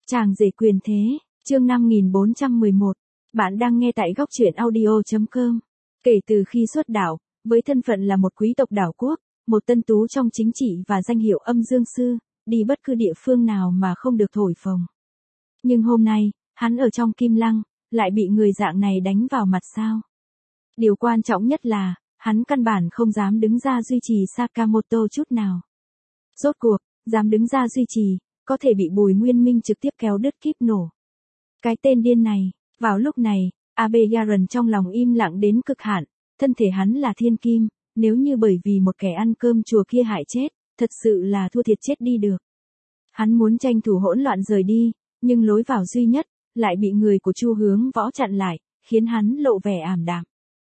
Chàng rể quyền thế, chương 5411. Bạn đang nghe tại góc truyện audio.com. Kể từ khi xuất đảo, với thân phận là một quý tộc đảo quốc, một tân tú trong chính trị và danh hiệu âm dương sư, đi bất cứ địa phương nào mà không được thổi phồng. Nhưng hôm nay, hắn ở trong Kim Lăng, lại bị người dạng này đánh vào mặt sao. Điều quan trọng nhất là, hắn căn bản không dám đứng ra duy trì Sakamoto chút nào. Rốt cuộc, dám đứng ra duy trì, có thể bị Bùi Nguyên Minh trực tiếp kéo đứt kíp nổ. Cái tên điên này, vào lúc này, Abeyaran trong lòng im lặng đến cực hạn, thân thể hắn là thiên kim, nếu như bởi vì một kẻ ăn cơm chùa kia hại chết, thật sự là thua thiệt chết đi được. Hắn muốn tranh thủ hỗn loạn rời đi, nhưng lối vào duy nhất, lại bị người của Chu Hướng Võ chặn lại, khiến hắn lộ vẻ ảm đạm.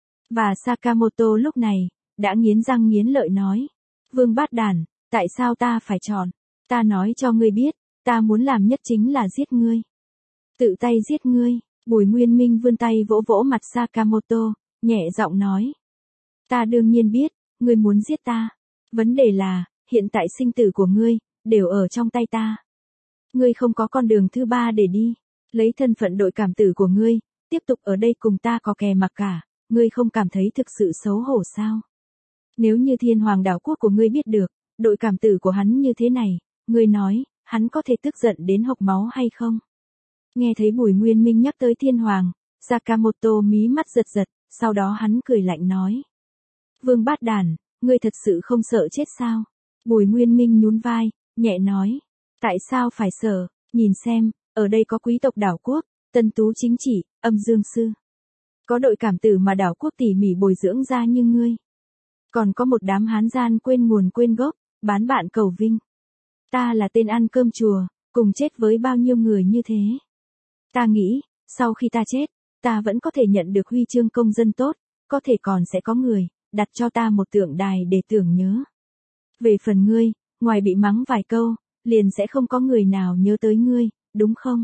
Và Sakamoto lúc này, đã nghiến răng nghiến lợi nói, Vương Bát Đàn, tại sao ta phải chọn? Ta nói cho ngươi biết, ta muốn làm nhất chính là giết ngươi. Tự tay giết ngươi, Bùi Nguyên Minh vươn tay vỗ vỗ mặt Sakamoto, nhẹ giọng nói. Ta đương nhiên biết, ngươi muốn giết ta. Vấn đề là, hiện tại sinh tử của ngươi, đều ở trong tay ta. Ngươi không có con đường thứ ba để đi. Lấy thân phận đội cảm tử của ngươi, tiếp tục ở đây cùng ta có kè mặc cả, ngươi không cảm thấy thực sự xấu hổ sao? Nếu như Thiên Hoàng đảo quốc của ngươi biết được, đội cảm tử của hắn như thế này, ngươi nói, hắn có thể tức giận đến hộc máu hay không? Nghe thấy Bùi Nguyên Minh nhắc tới Thiên Hoàng, Sakamoto mí mắt giật giật, sau đó hắn cười lạnh nói. Vương Bát Đàn, ngươi thật sự không sợ chết sao? Bùi Nguyên Minh nhún vai, nhẹ nói. Tại sao phải sợ? Nhìn xem, ở đây có quý tộc đảo quốc, tân tú chính trị, âm dương sư. Có đội cảm tử mà đảo quốc tỉ mỉ bồi dưỡng ra như ngươi. Còn có một đám hán gian quên nguồn quên gốc, bán bạn cầu vinh. Ta là tên ăn cơm chùa, cùng chết với bao nhiêu người như thế. Ta nghĩ, sau khi ta chết, ta vẫn có thể nhận được huy chương công dân tốt, có thể còn sẽ có người, đặt cho ta một tượng đài để tưởng nhớ. Về phần ngươi, ngoài bị mắng vài câu, liền sẽ không có người nào nhớ tới ngươi, đúng không?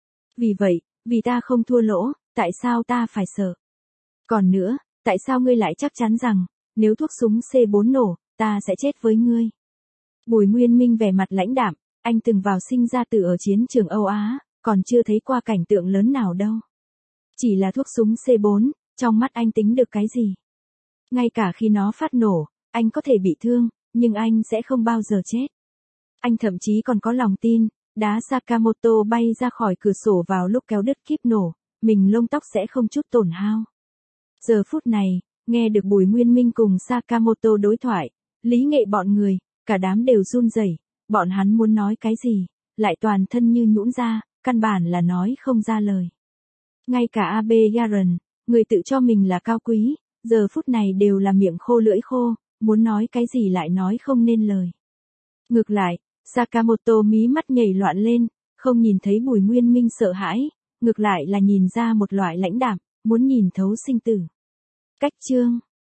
Vì vậy, vì ta không thua lỗ, tại sao ta phải sợ? Còn nữa, tại sao ngươi lại chắc chắn rằng, nếu thuốc súng C4 nổ, ta sẽ chết với ngươi? Bùi Nguyên Minh vẻ mặt lãnh đạm, anh từng vào sinh ra tử ở chiến trường Âu Á, còn chưa thấy qua cảnh tượng lớn nào đâu. Chỉ là thuốc súng C4, trong mắt anh tính được cái gì? Ngay cả khi nó phát nổ, anh có thể bị thương, nhưng anh sẽ không bao giờ chết. Anh thậm chí còn có lòng tin, đá Sakamoto bay ra khỏi cửa sổ vào lúc kéo đứt kíp nổ, mình lông tóc sẽ không chút tổn hao. Giờ phút này, nghe được Bùi Nguyên Minh cùng Sakamoto đối thoại, lý nghệ bọn người, cả đám đều run rẩy, bọn hắn muốn nói cái gì, lại toàn thân như nhũn ra, căn bản là nói không ra lời. Ngay cả Abeyaran, người tự cho mình là cao quý, giờ phút này đều là miệng khô lưỡi khô, muốn nói cái gì lại nói không nên lời. Ngược lại, Sakamoto mí mắt nhảy loạn lên, không nhìn thấy Bùi Nguyên Minh sợ hãi, ngược lại là nhìn ra một loại lãnh đạm, muốn nhìn thấu sinh tử. Cách chương